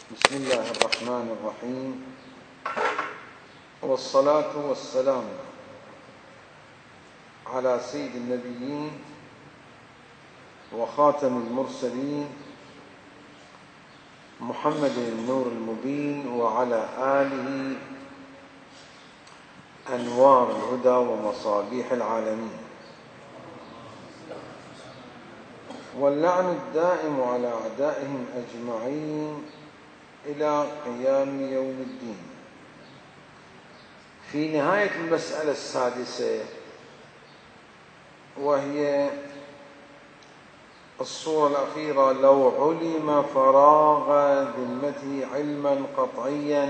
بسم الله الرحمن الرحيم، والصلاة والسلام على سيد النبيين وخاتم المرسلين محمد النور المبين، وعلى آله أنوار الهدى ومصابيح العالمين، واللعن الدائم على أعدائهم أجمعين إلى قيام يوم الدين. في نهاية المسألة السادسة، وهي الصورة الأخيرة: لو علم فراغ ذمته علما قطعيا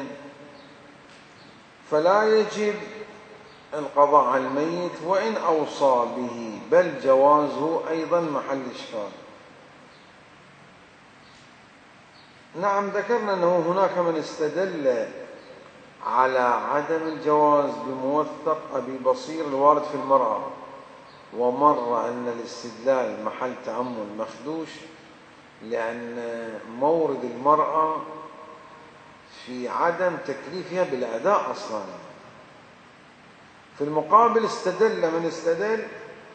فلا يجب القضاء على الميت وإن أوصى به، بل جوازه أيضا محل إشكال. نعم، ذكرنا أنه هناك من استدل على عدم الجواز بموثق أبي بصير الوارد في المرأة، ومر أن الاستدلال محل تأمل مخدوش، لأن مورد المرأة في عدم تكليفها بالأداء أصلا. في المقابل استدل من استدل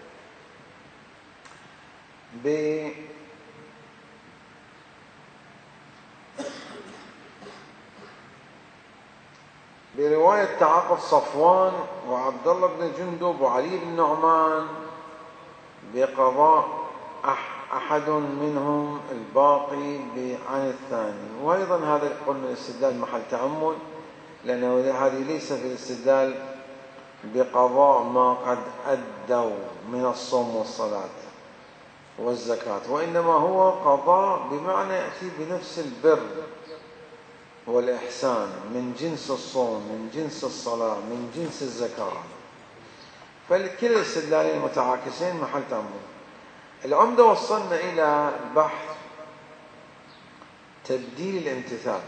برواية تعاقد صفوان وعبد الله بن جندب وعلي بن نعمان بقضاء أحد منهم الباقي عن الثاني. وأيضا هذا قلنا الاستدلال محل تأمل، لأنه هذه ليس في الاستدلال بقضاء ما قد أدوا من الصوم والصلاة والزكاة، وإنما هو قضاء بمعنى يأتي بنفس البر والإحسان، من جنس الصوم، من جنس الصلاة، من جنس الزكاة. فالكلا الاستدلالين متعاكسين محل تأمل. العمدة وصلنا إلى بحث تبديل الامتثال.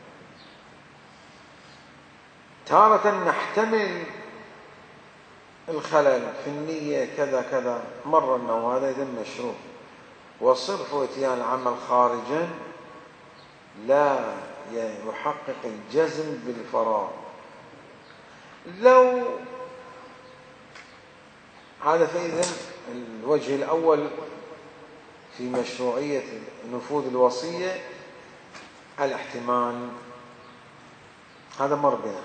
تارة نحتمل الخلل في النية كذا كذا، مر أنه هذا إذن مشروع، وصرف وإتيان العمل خارجا لا يحقق الجزم بالفراغ. لو هذا فإذن الوجه الأول في مشروعية نفوذ الوصية الاحتمال، هذا مر بنا.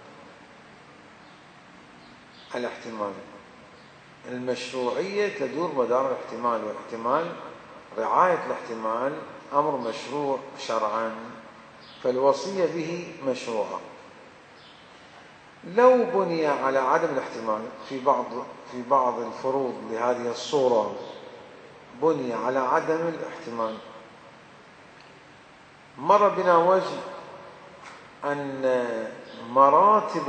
الاحتمال، المشروعية تدور مدار الاحتمال، والاحتمال رعاية الاحتمال أمر مشروع شرعا، فالوصية به مشروعة. لو بني على عدم الاحتمال في بعض الفروض لهذه الصورة، بني على عدم الاحتمال، مر بنا وجه أن مراتب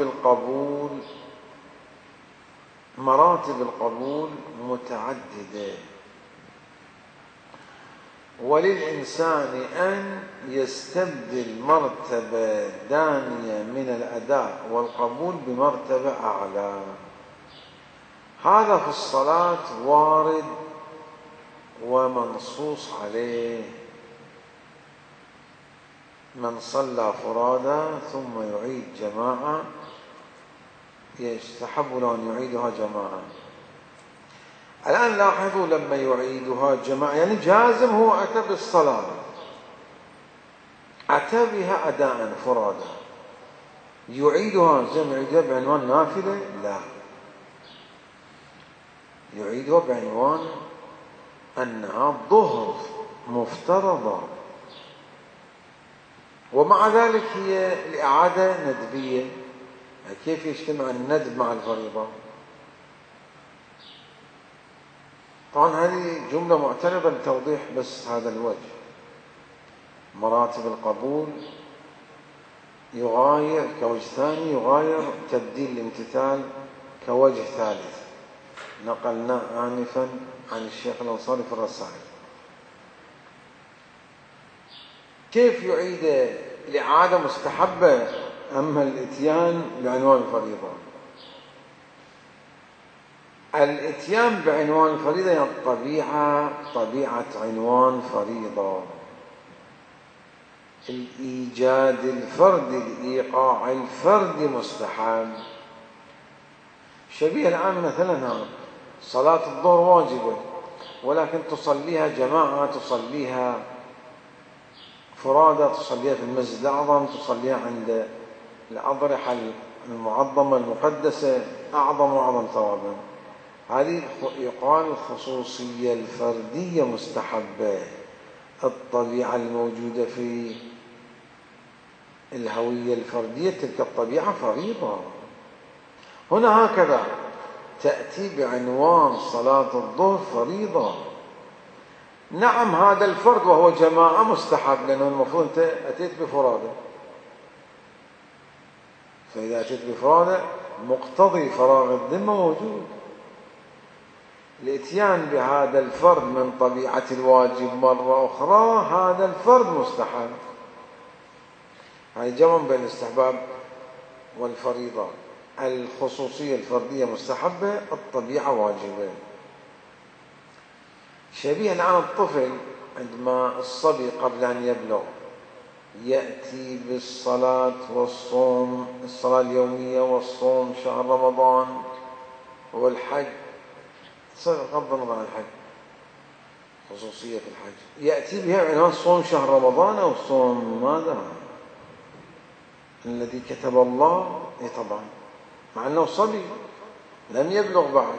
القبول متعددة، وللإنسان أن يستبدل مرتبة دانية من الأداء والقبول بمرتبة أعلى. هذا في الصلاة وارد ومنصوص عليه: من صلى فرادى ثم يعيد جماعة يستحب له أن يعيدها جماعة. الآن لاحظوا، لما يعيدها جماعة يعني جازم، هو أتى بالصلاة، أتى بها أداء فرادا، يعيدها زي ما يعيدها بعنوان نافلة؟ لا، يعيدها بعنوان أنها ظهر مفترضة، ومع ذلك هي الإعادة ندبية. كيف يجتمع الندب مع الفريضة؟ طبعا هذه جملة معترضة لتوضيح بس هذا الوجه. مراتب القبول يغاير كوجه ثاني، يغاير تبديل الامتثال كوجه ثالث نقلناه آنفا عن الشيخ الأنصاري في الرسائل. كيف يعيد؟ الإعادة مستحبة، أما الإتيان بعنوان الفريضة، الإتيان بعنوان الفريضة هي طبيعة عنوان فريضة. الإيجاد الفردي، الإيقاع الفردي مستحب. شبيه الآن مثلا صلاة الظهر واجبة، ولكن تصليها جماعة، تصليها فرادى، تصليها في المسجد الأعظم، تصليها عند الأضرحة المعظمة المقدسة، أعظم وأعظم ثوابا. هذه يقال الخصوصية الفردية مستحبة. الطبيعة الموجودة في الهوية الفردية تلك الطبيعة فريضة. هنا هكذا تأتي بعنوان صلاة الظهر فريضة. نعم هذا الفرد وهو جماعة مستحب، لأنه المفروض أنت أتيت بفرادة، فإذا أتيت بفرادة مقتضي فراغ الذمة موجود. الاتيان بهذا الفرد من طبيعة الواجب مرة أخرى، هذا الفرد مستحب. هاي جمع بين الاستحباب والفريضة. الخصوصية الفردية مستحبة، الطبيعة واجبة. شبيه الآن الطفل عندما الصبي قبل أن يبلغ يأتي بالصلاة والصوم، الصلاة اليومية والصوم شهر رمضان والحج، بغض النظر عن الحج، خصوصية في الحج، يأتي بها عنوان صوم شهر رمضان أو صوم ماذا الذي كتب الله. طبعا مع أنه صبي لم يبلغ بعد،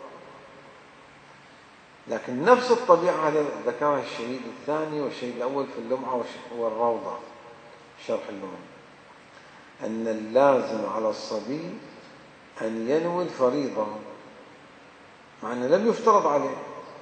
لكن نفس الطبيعة هذا ذكرها الشهيد الثاني والشهيد الأول في اللمعة والروضة شرح اللمعة، أن اللازم على الصبي أن ينوي الفريضة مع أنه لم يفترض عليه.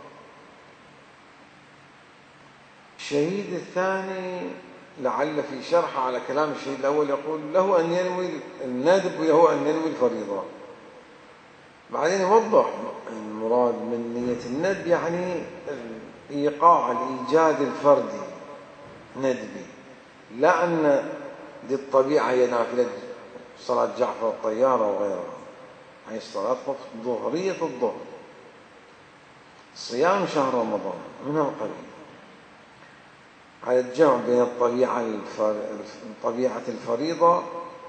الشهيد الثاني لعل في شرح على كلام الشهيد الأول يقول له أن ينوي الندب، وهو أن ينوي الفريضة. بعدين يوضح المراد من نية الندب يعني الإيقاع، الإيجاد الفردي ندبي، لا أن دي الطبيعة هي نافلة صلاة جعفر الطيارة وغيرها، هي الصلاة ظهرية الظهر، صيام شهر رمضان من القبيل. على الجمع بين طبيعة الفريضة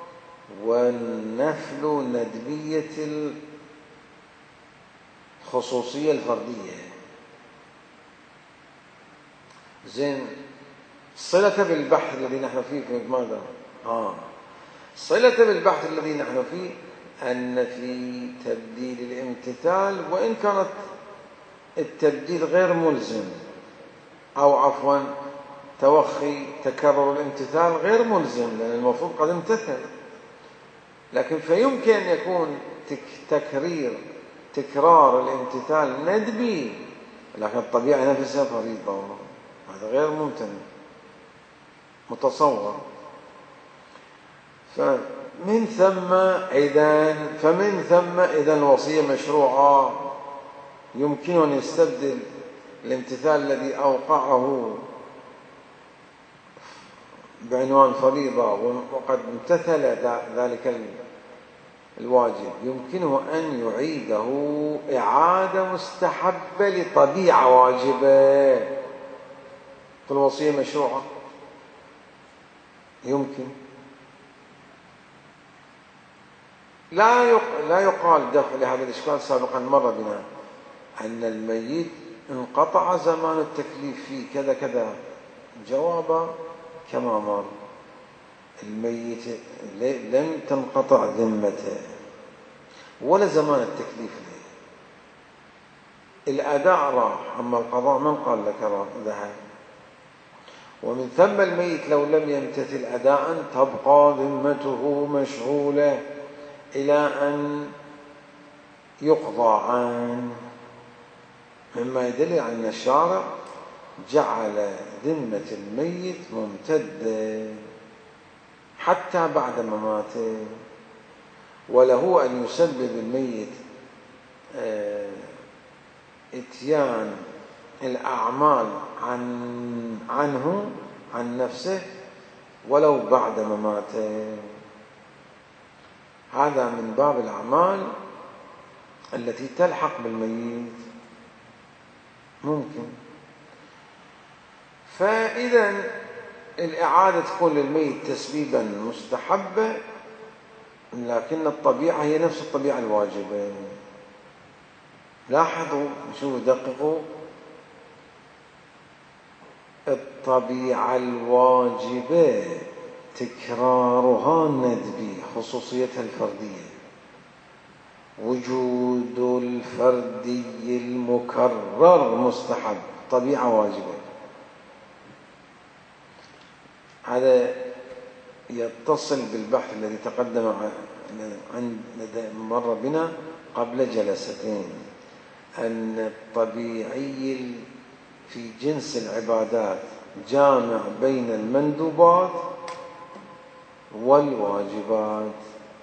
والنفل ندبية الخصوصية الفردية. زين، صلة بالبحث الذي نحن فيه في ماذا؟ صلة بالبحث الذي نحن فيه أن في تبديل الامتثال، وإن كانت التبديل غير ملزم، أو عفوا توخي تكرر الامتثال غير ملزم، لأن المفروض قد امتثل، لكن فيمكن أن يكون تكرار الامتثال ندبي، لكن الطبيعة نفسها فريضة، هذا غير ممتنع متصور. فمن ثم إذن الوصية مشروعة. يمكن أن يستبدل الامتثال الذي أوقعه بعنوان فريضة وقد امتثل ذلك الواجب، يمكنه أن يعيده إعادة مستحبة لطبيعة واجبة. في الوصية مشروعة يمكن. لا يقال دفع لهذا الإشكال سابقا مر بنا أن الميت انقطع زمان التكليف فيه كذا كذا. جواب كما مر، الميت لم تنقطع ذمته ولا زمان التكليف له، الأداء راح، أما القضاء من قال لك ذهب. ومن ثم الميت لو لم يمتثل أداء تبقى ذمته مشغولة إلى أن يقضى عنه، مما يدل على أن الشارع جعل ذمة الميت ممتدة حتى بعد مماته، وله أن يسبب الميت إتيان الأعمال عنه عن نفسه ولو بعد مماته. هذا من باب الأعمال التي تلحق بالميت ممكن. فإذا الإعادة تكون للميت تسبيبا مستحبة، لكن الطبيعة هي نفس الطبيعة الواجبة. لاحظوا، شوفوا دققوا، الطبيعة الواجبة تكرارها ندبي، خصوصيتها الفردية. وجود الفردي المكرر مستحب، طبيعة واجبة. هذا يتصل بالبحث الذي تقدم مر بنا قبل جلستين، أن الطبيعي في جنس العبادات جامع بين المندوبات والواجبات.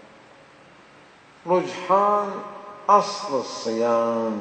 رجحان أصل الصيام،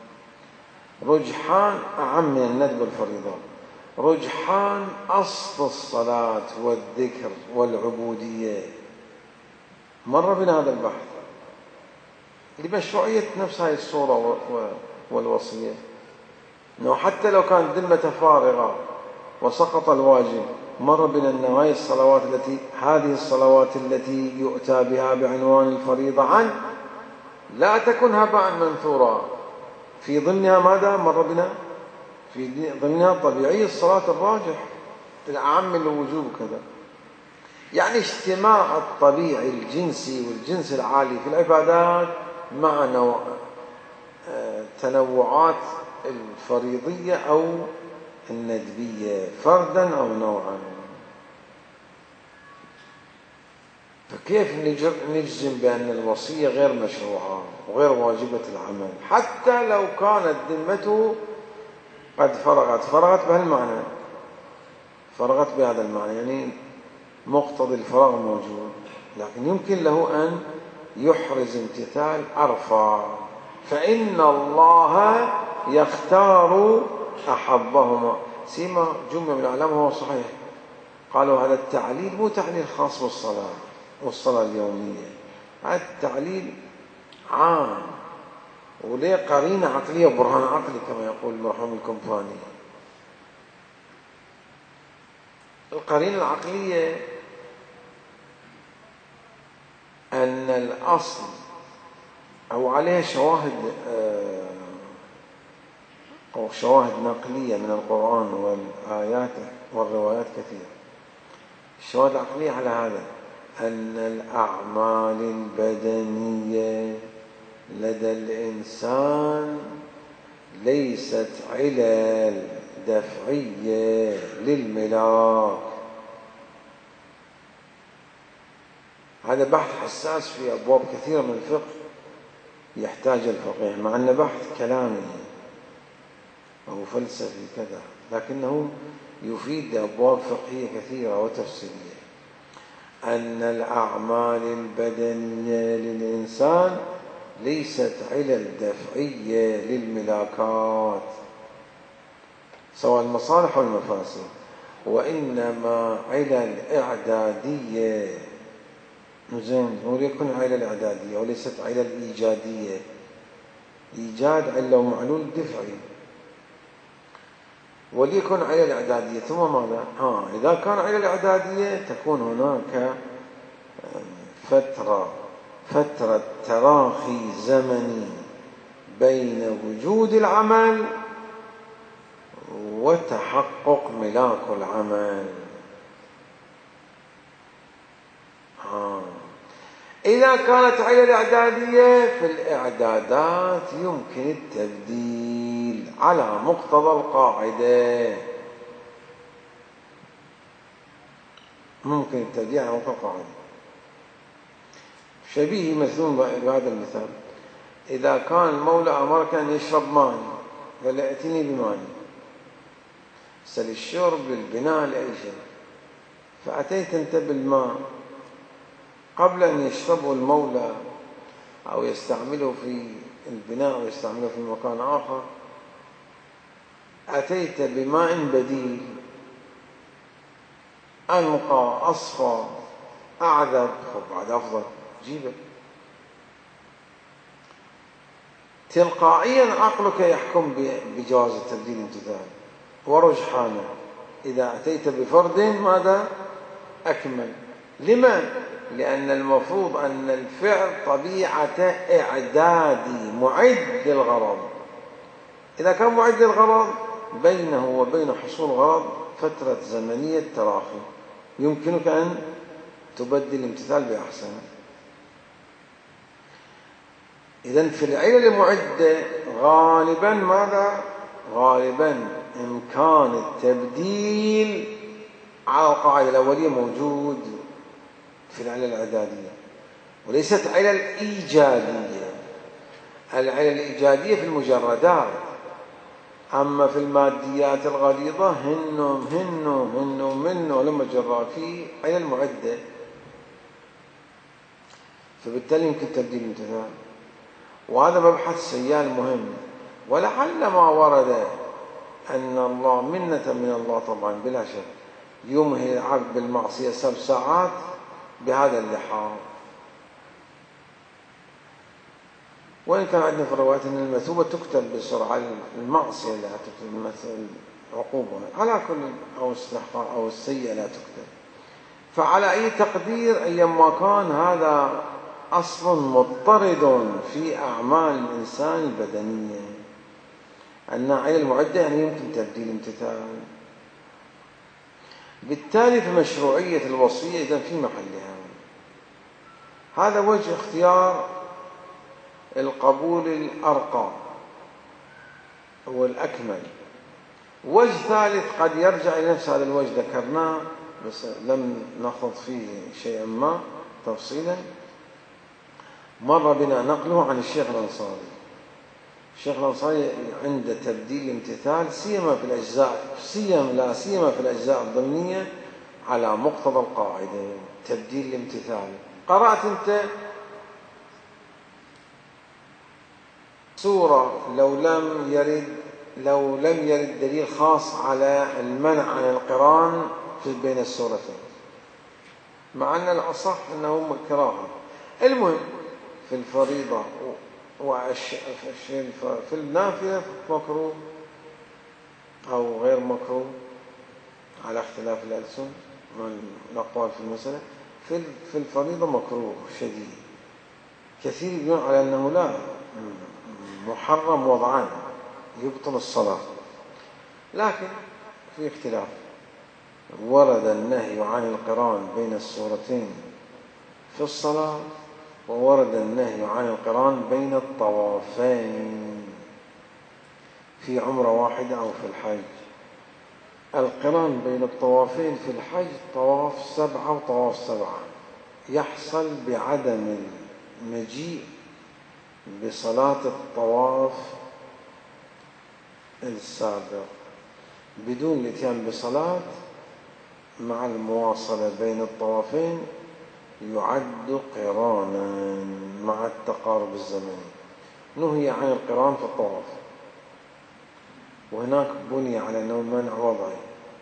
رجحان أعم من الندب والفريضة، رجحان أصل الصلاة والذكر والعبودية. مر بنا هذا البحث لمشروعية نفس هذه الصورة والوصية، أنه حتى لو كانت ذمة فارغة وسقط الواجب، مر بنا أن هذه الصلوات التي يؤتى بها بعنوان الفريضة عن لا تكن هباء منثورا. في ضمنها ماذا مر بنا؟ في ضمنها طبيعي الصلاة الراجح الأعم من الوجوب كذا. يعني اجتماع الطبيعي الجنسي والجنس العالي في العبادات مع تنوعات الفريضية أو الندبية، فردا أو نوعا. فكيف نجزم بأن الوصية غير مشروعة وغير واجبة العمل حتى لو كانت ذمته قد فرغت بهالمعنى، فرغت بهذا المعنى، يعني مقتضي الفراغ موجود، لكن يمكن له أن يحرز امتثال أرفع. فإن الله يختار أحبهما، سيما جملة من العلماء هو صحيح قالوا هذا التعليل مو تعليل خاص بالصلاة والصلاة اليومية، هذا التعليل عام وليه قرينة عقلية وبرهان عقلي كما يقول المرحوم الكمفاني. القرينة العقلية أن الأصل أو عليها شواهد أو شواهد نقلية من القرآن والآيات والروايات كثيرة. الشواهد العقلية على هذا أن الأعمال البدنية لدى الإنسان ليست علل دفعية للملاك. هذا بحث حساس في أبواب كثيرة من الفقه يحتاج الفقيه، مع أنه بحث كلامي أو فلسفي كذا، لكنه يفيد أبواب فقهية كثيرة وتفسيرية. أن الأعمال البدنية للإنسان ليست علل دفعية للملاكات سواء المصالح والمفاسد، وإنما علل إعدادية. زين، وليكن علل إعدادية وليست علل إيجادية. إيجاد علة ومعلول دفعي، وليكن علل إعدادية. ثم ماذا؟ إذا كان علل إعدادية تكون هناك فترة تراخي زمني بين وجود العمل وتحقق ملاك العمل. إذا كانت علل إعدادية في الإعدادات يمكن التبديل على مقتضى القاعدة، ممكن التبديل على مقتضى القاعدة. شبيه مثلون بهذا المثال، إذا كان المولى أمرك أن يشرب ماء قال ائتني بماء، سل الشرب للبناء لأي شيء، فأتيت أنت بالماء قبل أن يشربه المولى أو يستعمله في البناء أو يستعمله في مكان آخر، أتيت بماء بديل أنقى أصفى أعذب، بعد أفضل جيبه. تلقائيا عقلك يحكم بجواز التبديل امتثال ورجحانه، إذا أتيت بفرد ماذا؟ أكمل. لما؟ لأن المفروض أن الفعل طبيعة إعدادي معد للغرض. إذا كان معد للغرض بينه وبين حصول الغرض فترة زمنية تراخي، يمكنك أن تبدل الامتثال بأحسن. إذن في العلل المعدة غالبا ماذا؟ غالبا إمكان التبديل على القاعدة الأولية موجود في العلل الإعدادية، وليست علل إيجادية. العلل الإيجادية في المجردات، أما في الماديات الغليظة هن لما جرى في علل معدة، فبالتالي يمكن تبديل الامتثال. وهذا مبحث سيال مهم، ولعل ما ورد أن الله منة من الله طبعا بلا شك يمهل العبد بالمعصية 7 ساعات بهذا اللحاظ. وإن كان عندنا في الروايات أن المثوبة تكتب بسرعة، المعصية لا تكتب، مثل عقوبة على كل أو استحقاق أو السيئة لا تكتب. فعلى أي تقدير أيما كان هذا أصل مضطرد في أعمال الإنسان البدنية، أن علل المعدة يعني يمكن تبديل امتثال. بالتالي فمشروعية الوصية إذن في محلها. هذا وجه اختيار القبول الأرقى هو الأكمل. وجه ثالث قد يرجع إلى نفس هذا الوجه ذكرناه بس لم نخض فيه شيئا ما تفصيلا، مر بنا نقله عن الشيخ الأنصاري. الشيخ الأنصاري عند تبديل الامتثال سيما في الأجزاء الضمنية على مقتضى القاعدة تبديل الامتثال. قرأت أنت سورة لو لم يرد دليل خاص على المنع عن القران بين السورتين، مع أن الأصح أنه كراهة. المهم في الفريضة في النافلة مكروه أو غير مكروه على اختلاف الألسن من الأقوال في المسألة. في الفريضة مكروه شديد، كثير يقولون على أنه لا محرم وضعان يبطل الصلاة، لكن في اختلاف. ورد النهي عن القران بين السورتين في الصلاة، وورد النهي عن القران بين الطوافين في عمرة واحدة أو في الحج. القران بين الطوافين في الحج طواف 7 وطواف 7 يحصل بعدم المجيء بصلاة الطواف السابق، بدون الاتيان بصلاة مع المواصلة بين الطوافين يعد قرانا مع التقارب الزمني. نهي عن القران في الطواف، وهناك بني على أنه منع وضعي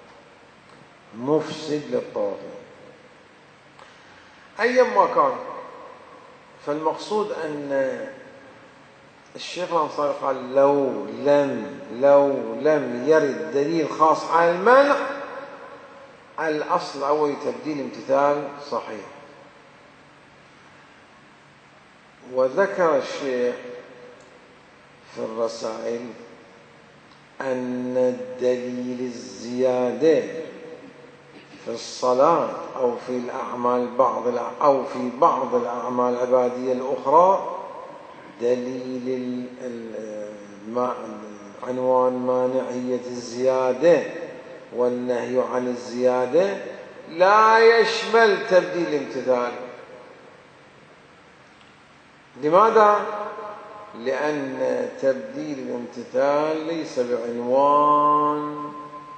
مفسد للطوافين. أيما كان، فالمقصود أن الشيخ الأنصاري قال لو لم يرد دليل خاص على المنع، الأصل أول تبديل امتثال صحيح. وذكر الشيخ في الرسائل أن الدليل الزيادة في الصلاة أو في الأعمال أو في بعض الأعمال العبادية الأخرى دليل عنوان مانعية الزيادة والنهي عن الزيادة لا يشمل تبديل الامتثال. لماذا؟ لأن تبديل الامتثال ليس بعنوان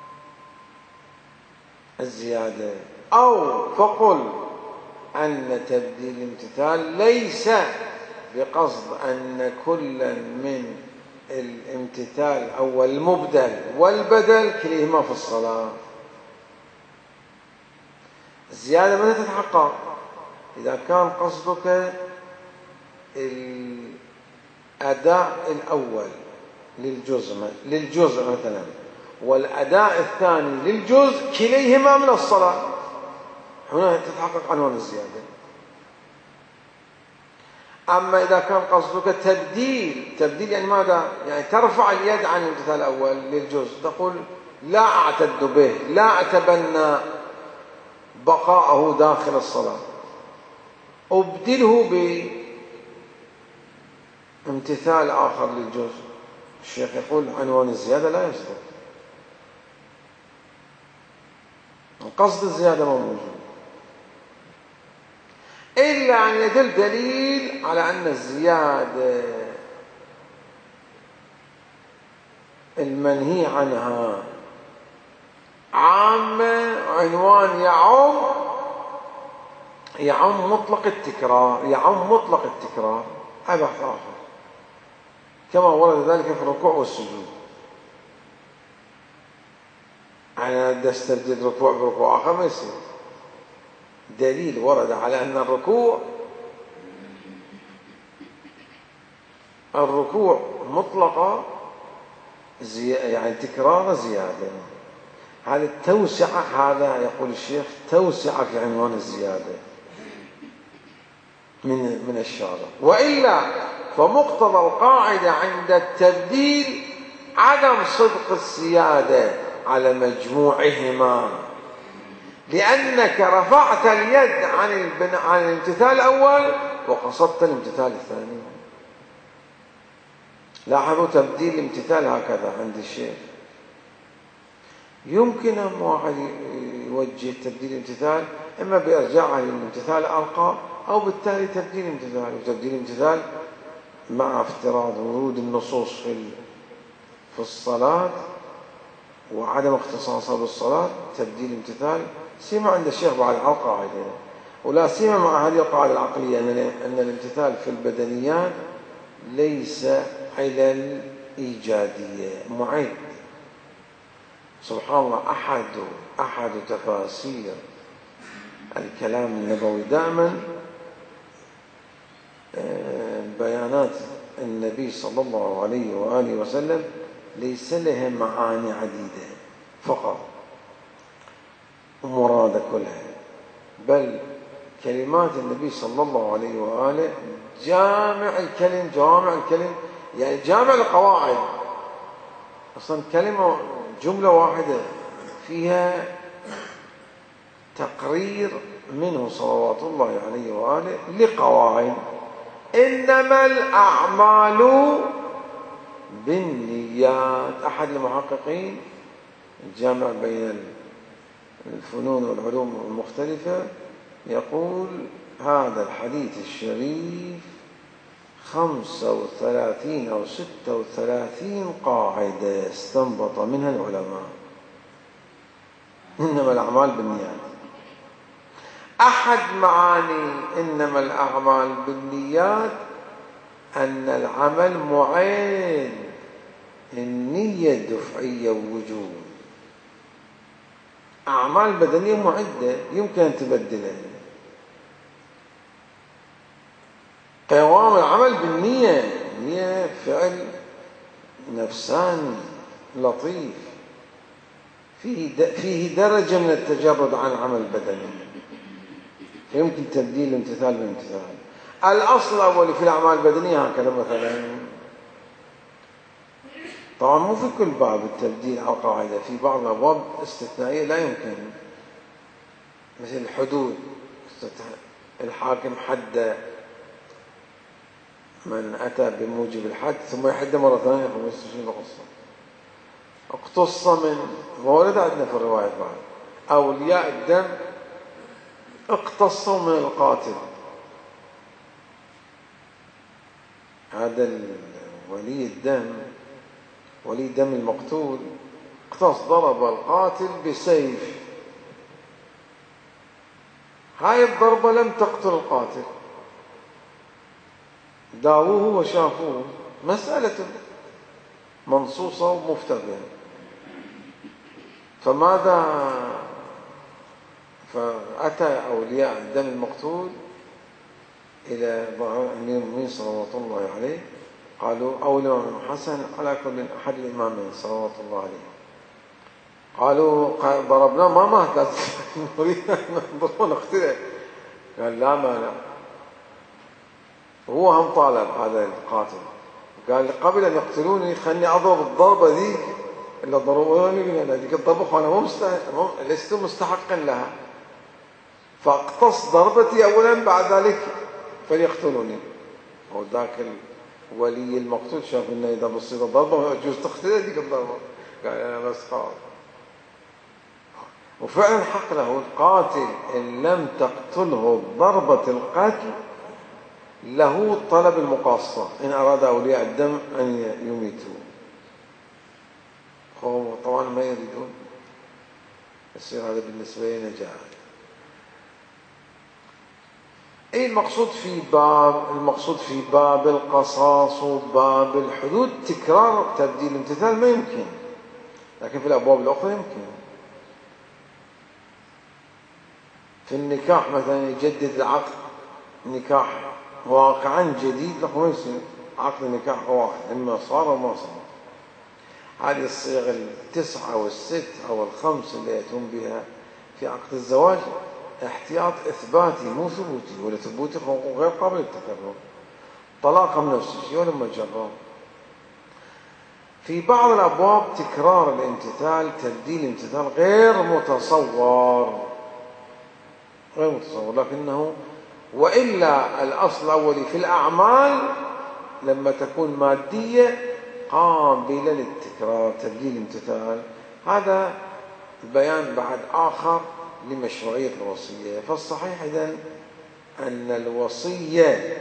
الزيادة، أو فقل أن تبديل الامتثال ليس بقصد أن كل من الامتثال أو المبدل والبدل كليهما في الصلاة. الزيادة متى تتحقق؟ إذا كان قصدك الأداء الأول للجزء مثلا، والأداء الثاني للجزء كليهما من الصلاة، هنا تتحقق عنوان الزيادة. أما إذا كان قصدك تبديل يعني ماذا؟ يعني ترفع اليد عن الامتثال الأول للجزء، تقول لا أعتد به، لا أتبنى بقاءه داخل الصلاة، أبدله بامتثال آخر للجزء. الشيخ يقول عنوان الزيادة لا يصدق، قصد الزيادة ما موجود، إلا أن يدل دليل على أن الزيادة المنهي عنها عامة، عنوان يعم مطلق التكرار، أبحث آخر، كما ورد ذلك في الركوع والسجود. أنا أستبدل ركوع بركوع آخر ما يصير. دليل ورد على أن الركوع مطلقة يعني تكرار زيادة. هذه التوسعة، هذا يقول الشيخ توسعة في عنوان الزيادة من الشارع، وإلا فمقتضى القاعدة عند التبديل عدم صدق الزيادة على مجموعهما، لأنك رفعت اليد عن الامتثال الأول وقصدت الامتثال الثاني. لاحظوا تبديل الامتثال هكذا عند الشيخ. يمكن أن واحد يوجه تبديل الامتثال إما بإرجاعه للامتثال الأرقى أو بالتالي تبديل الامتثال، وتبديل الامتثال مع افتراض ورود النصوص في الصلاة وعدم اختصاصها بالصلاة. تبديل الامتثال سيما عند الشيخ بعد القاعدة، ولا سيما مع هذه القاعدة العقلية أن الامتثال في البدنيات ليس علل إيجادية معد. سبحان الله، أحد تفاسير الكلام النبوي دائما بيانات النبي صلى الله عليه وآله وسلم ليس لها معاني عديدة فقط ومراد كلها، بل كلمات النبي صلى الله عليه وآله جامع الكلم يعني جامع القواعد. أصلا جملة واحدة فيها تقرير منه صلوات الله عليه وآله لقواعد. إنما الأعمال بالنيات. أحد المحققين الجامع بين الفنون والعلوم المختلفة يقول هذا الحديث الشريف 35 أو 36 قاعدة استنبط منها العلماء. إنما الأعمال بالنيات. أحد معاني إنما الأعمال بالنيات أن العمل معين، النية دفعية ووجوب. أعمال بدنية معدة يمكن أن تبدلها. قوام العمل بالنية، النية فعل نفساني لطيف فيه درجة من التجرد عن عمل بدني، فيمكن تبديل الامتثال بالامتثال. الأصل الأول في الأعمال البدنية هكذا مثلا. طبعا مو في كل باب التبديل على القاعدة، في بعض الأبواب استثنائية لا يمكن، مثل الحدود. الحاكم حد من أتى بموجب الحد ثم يحد مرة ثانية فمستشير القصة. اقتص من مورد عندنا في الرواية بعد أولياء الدم اقتصوا من القاتل. هذا ولي دم المقتول اقتص، ضرب القاتل بسيف. هاي الضربة لم تقتل القاتل، داووه وشافوه، مسألة منصوصة ومفتى بها. فأتى أولياء الدم المقتول إلى أمير المؤمنين صلوات الله عليه، قالوا أو الإمام الحسن على كل أحد الإمامين صلوات الله عليه، قالوا ضربناه ما مات، لازم نريد أن ننظر نقتله. قال لا مانع. هو هم طالب هذا القاتل، قال قبل أن يقتلوني خلني أضرب الضربة ذيك اللي ضربوني، هذيك الضربة وأنا لست مستحقا لها، فاقتص ضربتي أولا بعد ذلك فليقتلوني. وذاك الولي المقتول شاف إنه إذا بصير ضربة يجوز تقتله ذيك الضربة، قال أنا بس خلاص. وفعلا حق له القاتل إن لم تقتله ضربة القتل له طلب المقاصة إن أراد أولياء الدم أن يميتوا. هم طبعا ما يريدون، يصير هذا بالنسبة لنا جائز. أي المقصود في باب القصاص وباب الحدود تكرار تبديل الامتثال ما يمكن، لكن في الأبواب الأخرى يمكن. في النكاح مثلا يجدد العقد، نكاح واقعا جديد له ما يصير عقد النكاح واحد، إما صار أو ما صار. هذه الصيغ 9 والست أو 5 اللي يأتون بها في عقد الزواج احتياط إثباتي مو ثبوتي، ولا ثبوتي غير قابل للتكرر. طلاق نفس الشيء ولا مجرد. في بعض الأبواب تكرار الامتثال تبديل الامتثال غير متصور، لكنه وإلا الأصل الأولي في الأعمال لما تكون مادية قابلة للتكرار تبديل الامتثال. هذا بيان بعد آخر لمشروعية الوصية. فالصحيح إذن أن الوصية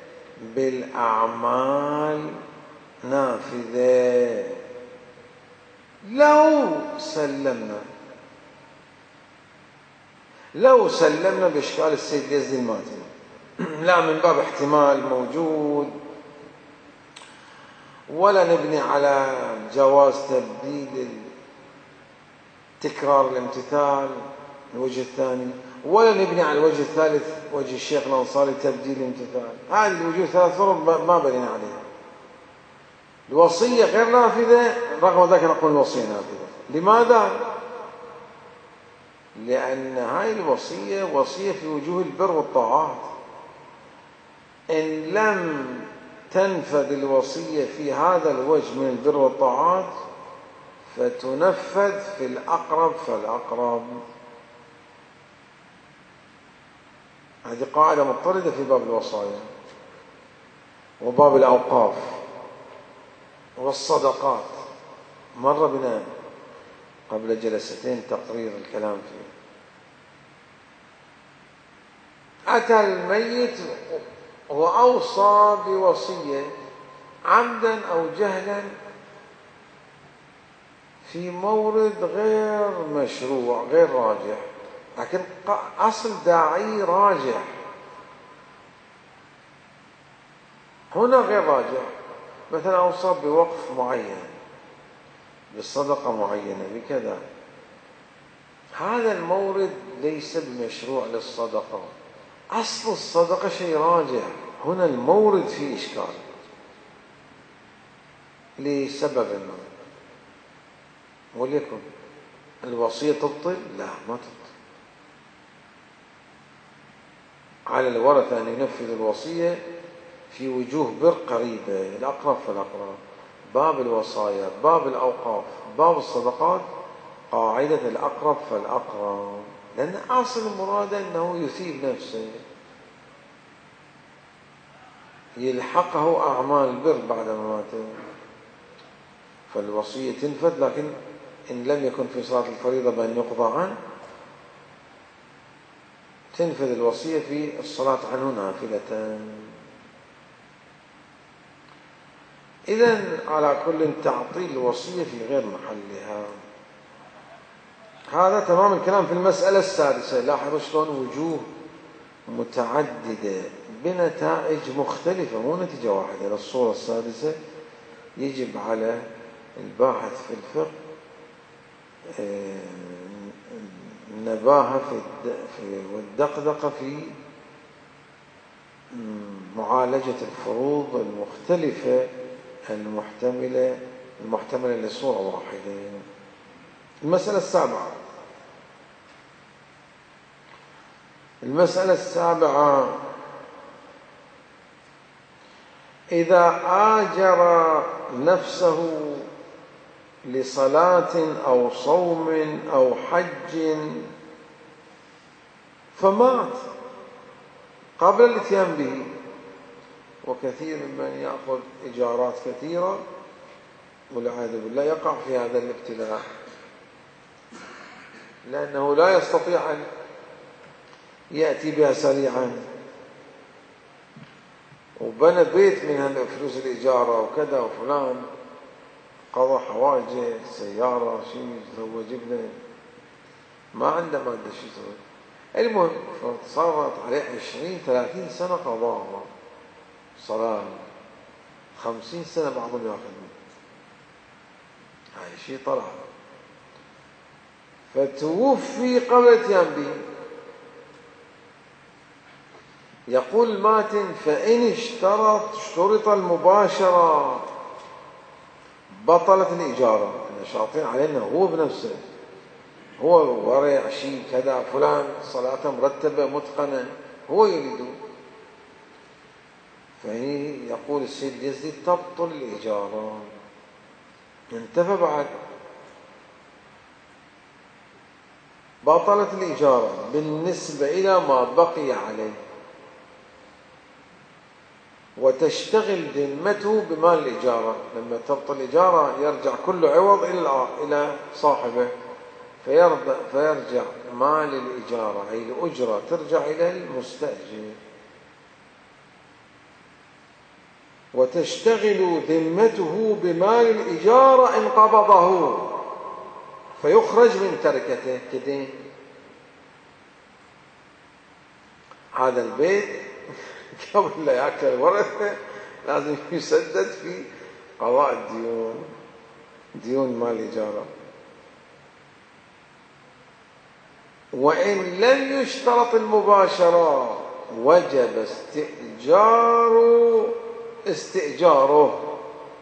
بالأعمال نافذة لو سلمنا بإشكال السيد يزدي الماتن، لا من باب احتمال موجود، ولا نبني على جواز تبديل تكرار الامتثال الوجه الثاني، ولا نبني على الوجه الثالث وجه الشيخ الأنصاري تبديل الامتثال. هذه الوجوه الثلاث طرق ما بنينا عليها. الوصية غير نافذة، رغم ذلك نقول الوصية نافذة. لماذا؟ لأن هاي الوصية وصية في وجوه البر والطاعات. إن لم تنفذ الوصية في هذا الوجه من البر والطاعات فتنفذ في الأقرب فالأقرب. هذه قاعدة مضطردة في باب الوصايا وباب الأوقاف والصدقات. مر بنا قبل جلستين تقرير الكلام فيه. أتى الميت وأوصى بوصية عمدا أو جهلا في مورد غير مشروع غير راجح، لكن أصل داعي راجح. هنا غير راجح، مثلا أوصى بوقف معين، بالصدقة معينة، بكذا. هذا المورد ليس بمشروع للصدقة، أصل الصدقة شيء راجع. هنا المورد فيه إشكال لسبب ما، وليكن الوصية تبطل؟ لا، ما تبطل. على الورثة أن ينفذ الوصية في وجوه بر قريبة، الأقرب فالأقرب. باب الوصايا، باب الأوقاف، باب الصدقات قاعدة الأقرب فالأقرب، لأن أصل المراد أنه يثيب نفسه، يلحقه أعمال البر بعد مماته. فالوصية تنفذ، لكن إن لم يكن في صلاة الفريضة بأن يقضى عنه تنفذ الوصية في الصلاة عنه نافلة. إذن على كل تعطيل الوصية في غير محلها. هذا تمام الكلام في المسألة السادسة. لاحظوا شلون وجوه متعددة بنتائج مختلفة، مو نتيجة واحدة. للصورة السادسة يجب على الباحث في الفقه النباهة والدقدقة في معالجة الفروض المختلفة المحتملة لصورة واحدة. المسألة السابعة: إذا آجر نفسه لصلاة أو صوم أو حج فمات قبل الاتيان به، وكثير من يأخذ إجارات كثيرة والعياذ بالله يقع في هذا الابتلاء، لأنه لا يستطيع أن يأتي بها سريعا، وبنى بيت من فلوس الإجارة وكذا، وفلان قضى حواجه، سيارة، شيء، زوج ابنه، ما عنده مادة شيء يسوي. المهم صارت عليه 20-30 سنة قضاها صلاة، 50 سنة بعضهم ياخذون، هاي شيء طلع، فتوفي قبل اتيان به. يقول الماتن: فإن اشترط المباشرة بطلت الإجارة. شاطين علينا هو بنفسه، هو ورع شيء كذا، فلان صلاته مرتبة متقنة، هو يريد، فهي يقول السيد اليزدي: تبطل الإجارة، انتفى بعد، بطلت الإجارة بالنسبة إلى ما بقي عليه، وتشتغل ذمته بمال الإجارة. لما تبطل الإجارة يرجع كل عوض إلى صاحبه، فيرجع مال الإجارة، أي الأجرة ترجع إلى المستأجر، وتشتغل ذمته بمال الإجارة إن قبضه، فيخرج من تركته كدين. هذا البيت قبل لا يأكل الورثة لازم يسدد في قضاء الديون، ديون مال الإجارة. وإن لم يشترط المباشرة وجب استئجاره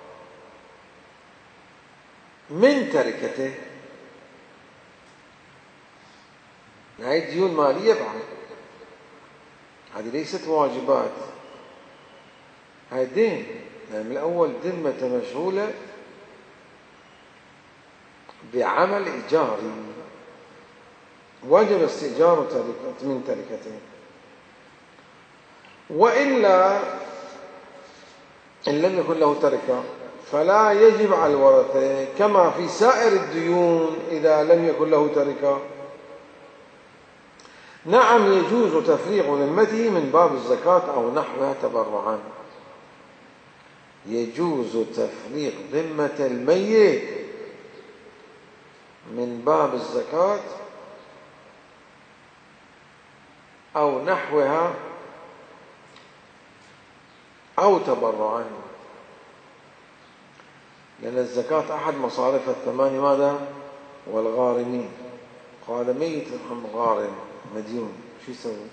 من تركته. هاي ديون مالية بعد، هذه ليست واجبات، هاي دين، يعني من الأول ذمة مشغولة بعمل إيجاري، وجب استئجار من تركته. وإلا إن لم يكن له تركة فلا يجب على الورثة كما في سائر الديون إذا لم يكن له تركة. نعم، يجوز تفريغ ذمته من باب الزكاة أو نحوها تبرعا، يجوز تفريغ ذمة الميت من باب الزكاة أو نحوها أو تبرعا، لأن الزكاة أحد مصارف الثمان ماذا؟ والغارمين. قال ميت غارم مديون، شو يسوي؟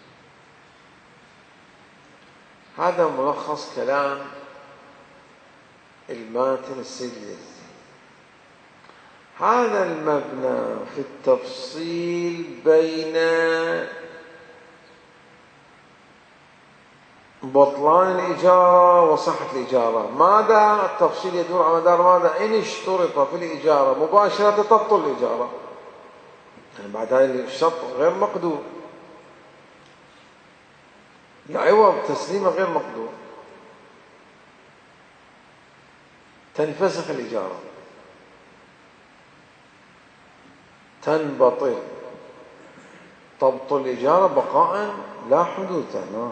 هذا ملخص كلام الماتن السيد اليزدي. هذا المبنى في التفصيل بين بطلان الإجارة وصحة الإجارة. ماذا التفصيل يدور على مدار ماذا؟ إن اشترط في الإجارة مباشرة تبطل الإجارة، يعني بعد هذا الشرط غير مقدور، العوض تسليمه غير مقدور، تنفسخ الإجارة، تنبطل، تبطل الإجارة بقاء لا حدوث. نعم،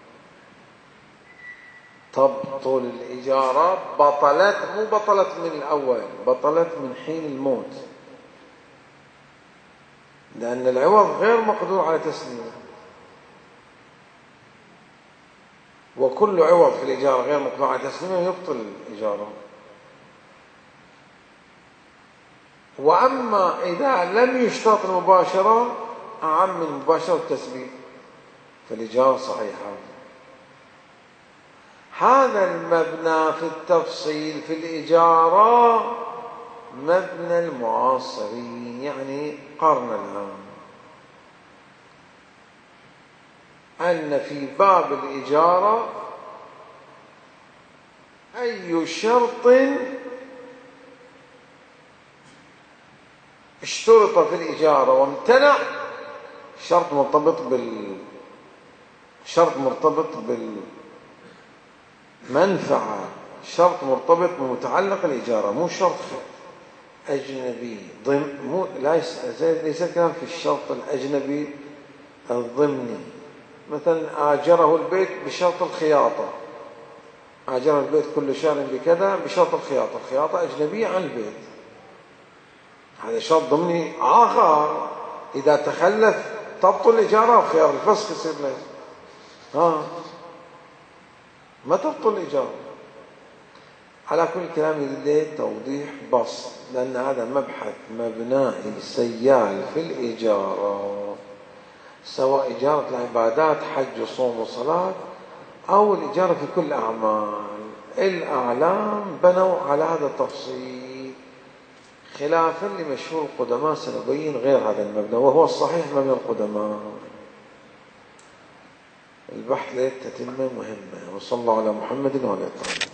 تبطل الإجارة، بطلت، مو بطلت من الأول، بطلت من حين الموت، لأن العوض غير مقدور على تسليمه، وكل عوض في الإجارة غير مقدور على تسليمه يبطل الإجارة. وأما إذا لم يشترط المباشرة، أعم من المباشرة والتسليم، فالإجارة صحيحة. هذا المبنى في التفصيل في الإجارة مبنى المعاصرين، يعني قرن الآن، أن في باب الإجارة أي شرط اشترط في الإجارة وامتنع، شرط مرتبط بالمنفعة، شرط مرتبط بمتعلق الإجارة، مو شرط أجنبي ليس كلام في الشرط الأجنبي الضمني. مثلا آجره البيت بشرط الخياطة، آجر البيت كل شهر بكذا بشرط الخياطة، الخياطة أجنبية عن البيت، هذا شرط ضمني آخر. إذا تخلف تبطل الإجارة وخيار الفسخ يصير له، ما تبطل الإجارة. على كل كلام يريد توضيح بسيط، لأن هذا مبحث مبنائي سيال في الإجارة، سواء إجارة العبادات حج وصوم وصلاة أو الإجارة في كل أعمال. الأعلام بنوا على هذا التفصيل خلافا لمشهور القدماء، سنبين غير هذا المبنى وهو الصحيح مبنى القدماء. البحث للتتمة مهمة. وصلى الله على محمد وعلى آله.